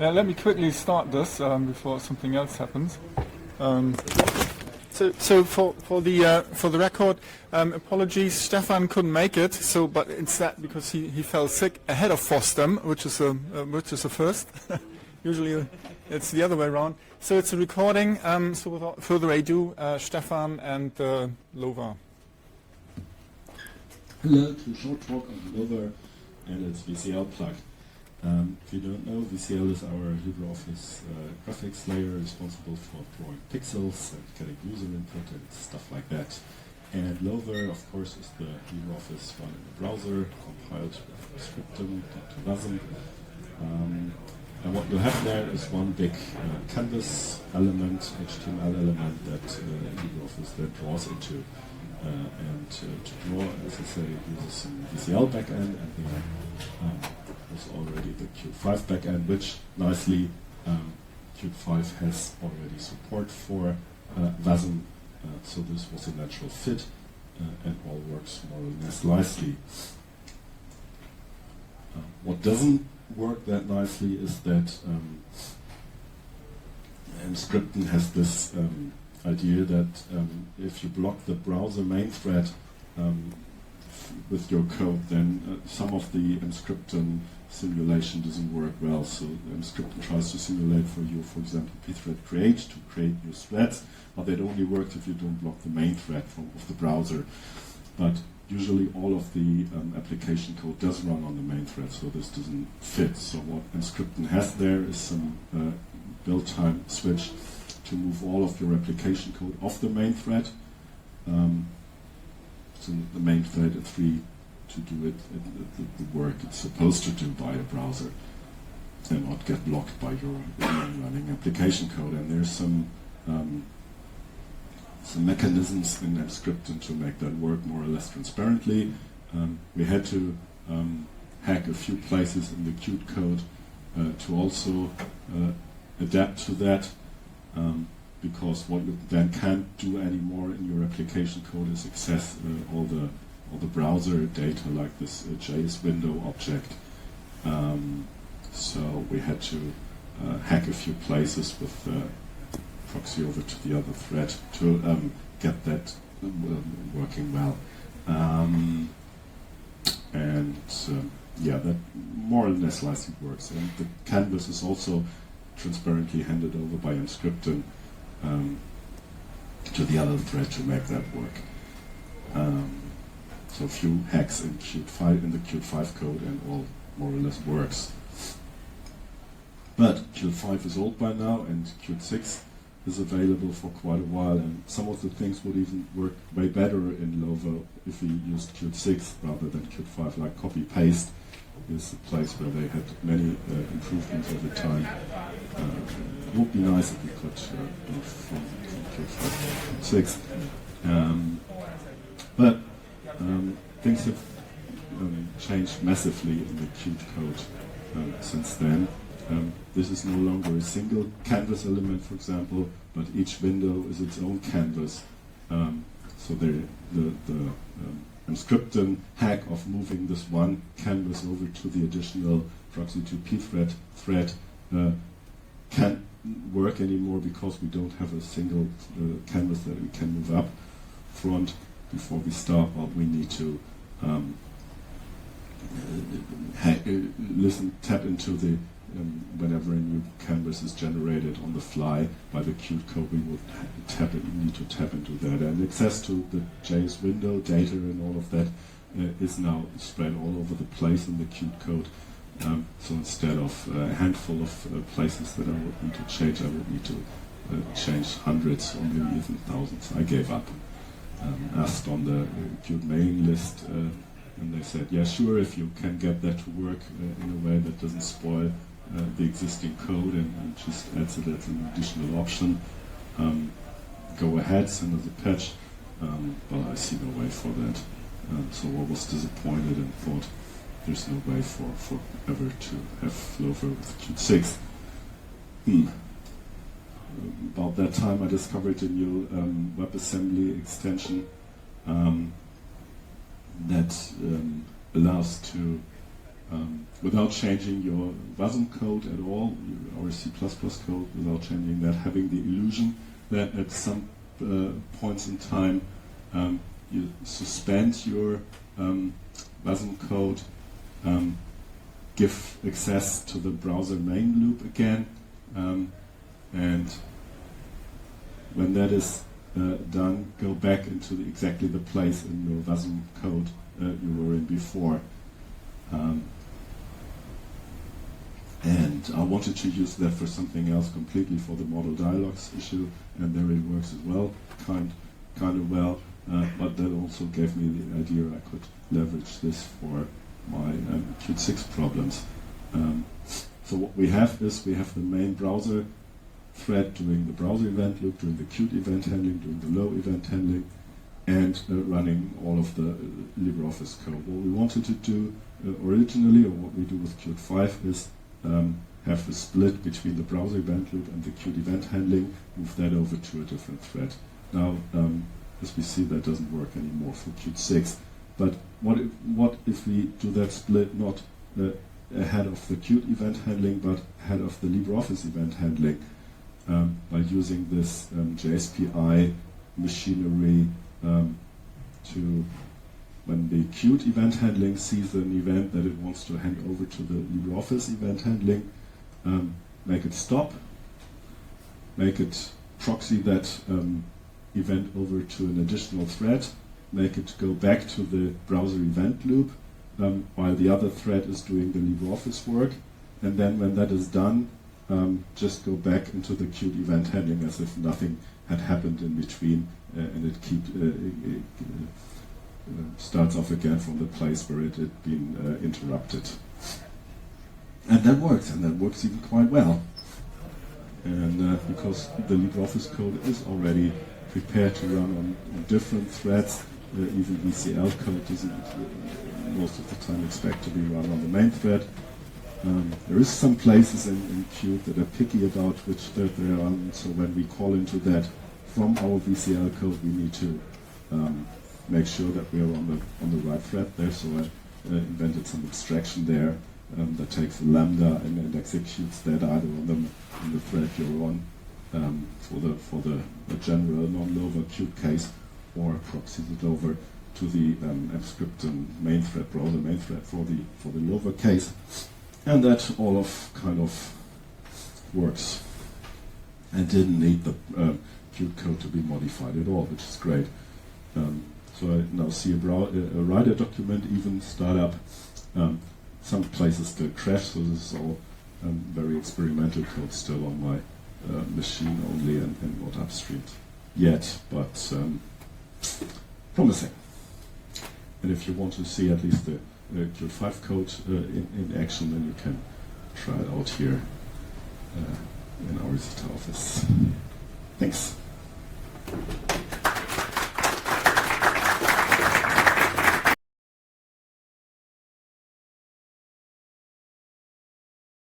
Yeah, let me quickly start this before something else happens. So for the record, apologies, Stefan couldn't make it. But instead, because he fell sick ahead of FOSDEM, which is a first. Usually it's the other way around. So it's a recording. So without further ado, Stefan and LoVa. Hello to a short talk on LoVa and its VCL plug. If you don't know, VCL is our LibreOffice graphics layer responsible for drawing pixels and getting user input and stuff like that. And LoVa, of course, is the LibreOffice run in the browser, compiled with Scriptum to Wasm. And what you have there is one big canvas element, HTML element that LibreOffice then draws into. And to draw, as I say, it uses some VCL backend, and there's already the Qt5 backend, which nicely Qt5 has already support for Wasm, so this was a natural fit, and all works more or less nicely. What doesn't work that nicely is that Emscripten has this idea that if you block the browser main thread with your code, then some of the Emscripten simulation doesn't work well. So Emscripten tries to simulate for you, for example, pthread create to create new threads, but that only works if you don't block the main thread of the browser. But usually all of the application code does run on the main thread, so this doesn't fit. So what Emscripten has there is some build time switch to move all of your application code off the main thread. So the main thread is free to do the work it's supposed to do by a browser and not get blocked by your running application code. And there's some mechanisms in Emscripten to make that work more or less transparently. We had to hack a few places in the Qt code to also adapt to that. Because what you then can't do anymore in your application code is access all the browser data, like this JS window object. So we had to hack a few places with proxy over to the other thread to get that working well. That more or less nicely works. And the canvas is also transparently handed over by Emscripten to the other thread to make that work. So a few hacks in the Qt5 code, and all more or less works. But Qt5 is old by now, and Qt6 is available for quite a while, and some of the things would even work way better in LoVa if we used Qt6 rather than Qt5, like copy-paste is a place where they had many improvements over time. It would be nice if we could move from Qt5 to Qt6. But things have changed massively in the Qt code since then. This is no longer a single canvas element, for example, but each window is its own canvas. So the Emscripten hack of moving this one canvas over to the additional proxy2pthread thread can't work anymore because we don't have a single canvas that we can move up front. Before we start, we need to tap into the whenever a new canvas is generated on the fly by the Qt code, we would need to tap into that. And access to the JS window data and all of that is now spread all over the place in the Qt code. So instead of a handful of places that I would need to change, I would need to change hundreds or maybe even thousands. I gave up. Asked on the Qt mailing list, and they said, yeah, sure, if you can get that to work in a way that doesn't spoil the existing code and just adds it as an additional option, go ahead, send us a patch. But I see no way for that. So I was disappointed and thought there's no way for ever to have LoVa with Qt6. About that time I discovered a new WebAssembly extension that allows to without changing your WASM code at all, or C++ code, without changing that, having the illusion that at some points in time you suspend your WASM code, give access to the browser main loop again, and when that is done, go back into exactly the place in your WASM code you were in before. And I wanted to use that for something else completely, for the model dialogues issue, and there it works as well, kind of well. But that also gave me the idea I could leverage this for my Qt 6 problems. So what we have is we have the main browser thread doing the browser event loop, doing the Qt event handling, doing the low event handling, and running all of the LibreOffice code. What we wanted to do originally, or what we do with Qt 5, is have a split between the browser event loop and the Qt event handling, move that over to a different thread. Now, as we see, that doesn't work anymore for Qt 6. But what if we do that split not ahead of the Qt event handling, but ahead of the LibreOffice event handling, by using this JSPI machinery to, when the Qt event handling sees an event that it wants to hand over to the LibreOffice event handling, make it stop, make it proxy that event over to an additional thread, make it go back to the browser event loop while the other thread is doing the LibreOffice work, and then when that is done, just go back into the Qt event handling as if nothing had happened in between, and it starts off again from the place where it had been interrupted. And that works even quite well. And because the LibreOffice code is already prepared to run on different threads, even VCL code doesn't most of the time expect to be run on the main thread. There is some places in Qt that are picky about which thread they are on, so when we call into that from our VCL code, we need to make sure that we are on the right thread there. So I invented some abstraction there that takes a lambda and executes that either on the thread you're on for the general non-lower Qt case, or proxies it over to the AppScript main thread, browser main thread for the lower case, and that all of kind of works and didn't need the Qt code to be modified at all, which is great. So I now see a writer document even start up. Some places still crash, so this is all very experimental code still on my machine only and not upstreamed yet, but promising. And if you want to see at least the Qt 5 code in action, then you can try it out here in our Zeta office. Thanks.